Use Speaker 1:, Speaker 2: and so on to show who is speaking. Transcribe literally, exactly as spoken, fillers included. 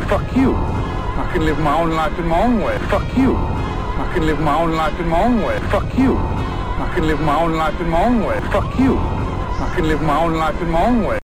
Speaker 1: Fuck you. I can live my own life in my own way. Fuck you. I can live my own life in my own way. Fuck you. I can live my own life in my own way. Fuck you. I can live my own life in my own way.